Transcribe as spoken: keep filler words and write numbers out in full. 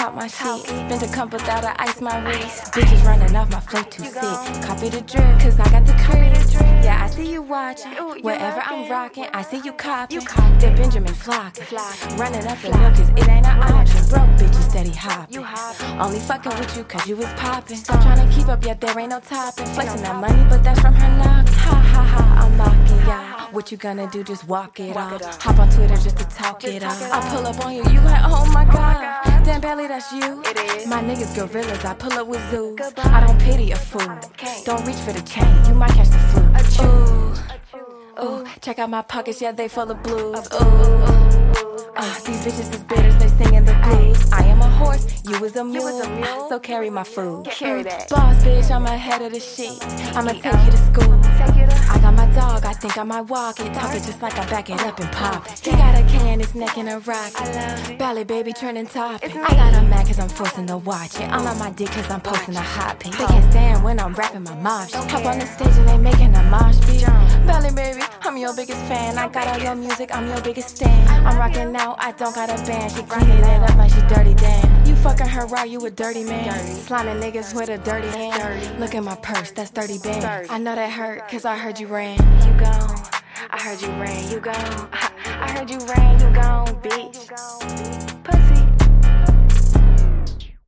Talk my shit, spend a couple thousand, ice my wrist. Bitches running off my flow too sick. Copy the drip, cause I got the cribs. Yeah, I see you watching. Wherever I'm rocking, I see you copying. The Benjamin flocking. Running up the milk cause it ain't an option. Broke bitches steady hopping. Only fucking with you cause you was popping. Stop trying to keep up, yet there ain't no topping. Flexing that money, but that's from her knocking. Ha ha ha, I'm locking y'all. What you gonna do, just walk it off. Hop on Twitter just to talk it off. I pull up on you, you like, oh my god. Damn, Belly, that's you. My niggas gorillas, I pull up with zoos. I don't pity a fool. Don't reach for the chain, you might catch the flu. Ooh, ooh, check out my pockets, yeah, they full of blues. Ooh. Uh, these bitches is bitters, they singing the blues. I am a horse, you was a mule, so carry my food. Boss bitch, I'm ahead of the shit. I'ma take you to school. I got my dog, I think I might walk it. Talk it just like I back it up and pop it. He got a K in his neck and a rocket. Ballet baby turning topic. I got a mad cause I'm forcing to watch it. I'm on my dick cause I'm posting a hot pic. They can't stand when I'm rapping my mosh. Hop on the stage and they making a mosh beat. Ballet baby, I'm your biggest fan. I got all your music, I'm your biggest stan. I'm rocking now, I don't got a band. She cleaning it up like she dirty damn. You fucking her raw, you a dirty man. Sliming niggas with a dirty hand. Look at my purse, that's thirty bands. I know that hurt cause I heard you ran. You gone, I heard you ran, you gone. I heard you ran, you gone, bitch.